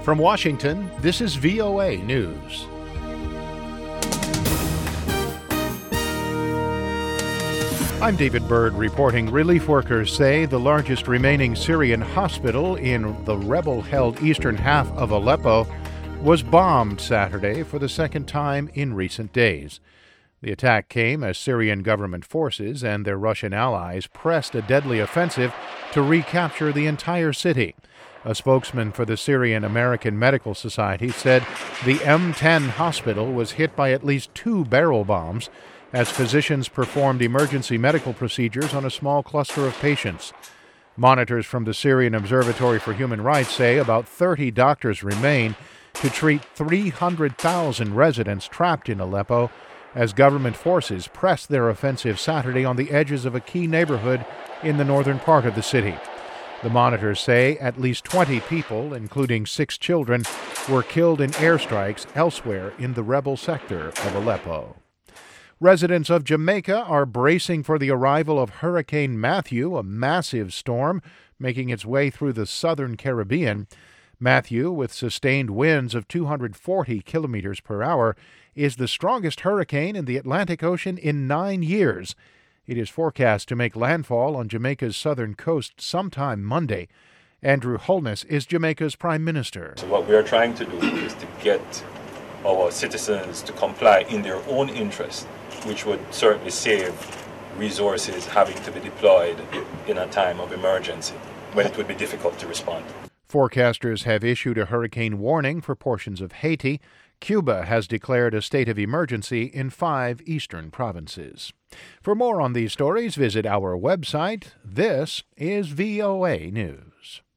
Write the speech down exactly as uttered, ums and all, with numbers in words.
From Washington, this is V O A News. I'm David Byrd reporting. Relief workers say the largest remaining Syrian hospital in the rebel-held eastern half of Aleppo was bombed Saturday for the second time in recent days. The attack came as Syrian government forces and their Russian allies pressed a deadly offensive to recapture the entire city. A spokesman for the Syrian American Medical Society said the M ten hospital was hit by at least two barrel bombs as physicians performed emergency medical procedures on a small cluster of patients. Monitors from the Syrian Observatory for Human Rights say about thirty doctors remain to treat three hundred thousand residents trapped in Aleppo as government forces press their offensive Saturday on the edges of a key neighborhood in the northern part of the city. The monitors say at least twenty people, including six children, were killed in airstrikes elsewhere in the rebel sector of Aleppo. Residents of Jamaica are bracing for the arrival of Hurricane Matthew, a massive storm making its way through the southern Caribbean. Matthew, with sustained winds of two hundred forty kilometers per hour, is the strongest hurricane in the Atlantic Ocean in nine years. It is forecast to make landfall on Jamaica's southern coast sometime Monday. Andrew Holness is Jamaica's prime minister. So what we are trying to do is to get our citizens to comply in their own interest, which would certainly save resources having to be deployed in a time of emergency when it would be difficult to respond. Forecasters have issued a hurricane warning for portions of Haiti. Cuba has declared a state of emergency in five eastern provinces. For more on these stories, visit our website. This is V O A News.